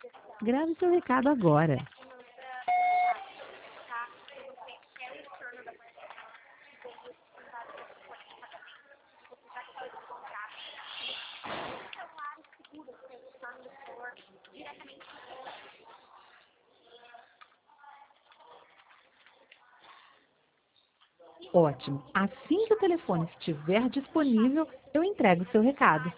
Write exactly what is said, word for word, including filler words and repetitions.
Grave seu recado agora. Ótimo. Assim que o telefone estiver disponível, eu entrego o seu recado.